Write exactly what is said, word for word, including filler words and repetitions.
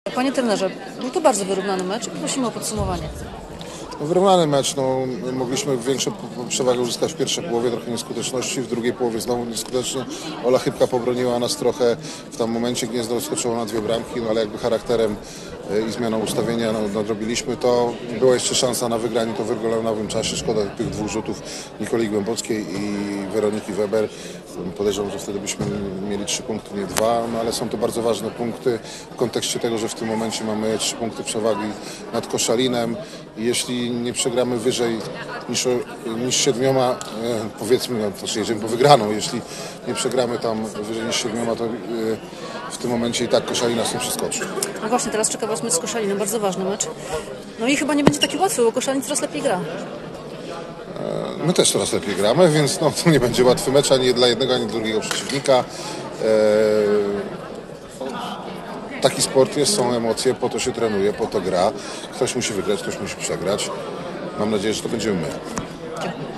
Panie trenerze, był to bardzo wyrównany mecz i prosimy o podsumowanie. No, wyrównany mecz, no, mogliśmy większą przewagę uzyskać w pierwszej połowie, trochę nieskuteczności, w drugiej połowie znowu nieskutecznie. Ola Chybka pobroniła nas trochę w tym momencie, Gniezno skoczyło na dwie bramki, no ale jakby charakterem i zmianą ustawienia no, nadrobiliśmy to. Była jeszcze szansa na wygranie to w regularnowym czasie, szkoda tych dwóch rzutów Nikoli Głębockiej i Weroniki Weber. Podejrzewam, że wtedy byśmy mieli trzy punkty, nie dwa, no ale są to bardzo ważne punkty w kontekście tego, że w tym momencie mamy trzy punkty przewagi nad Koszalinem i jeśli nie przegramy wyżej niż, niż siedmioma, e, powiedzmy, no, to znaczy jedziemy po wygraną, jeśli nie przegramy tam wyżej niż siedmioma, to e, w tym momencie i tak Koszalin nas nie przeskoczy. No właśnie, teraz czeka Was mecz z Koszalinem, bardzo ważny mecz. No i chyba nie będzie taki łatwy, bo Koszalin coraz lepiej gra. My też coraz lepiej gramy, więc no, to nie będzie łatwy mecz ani dla jednego, ani dla drugiego przeciwnika. Eee, taki sport jest, są emocje, po to się trenuje, po to gra. Ktoś musi wygrać, ktoś musi przegrać. Mam nadzieję, że to będziemy my. Dziękuję.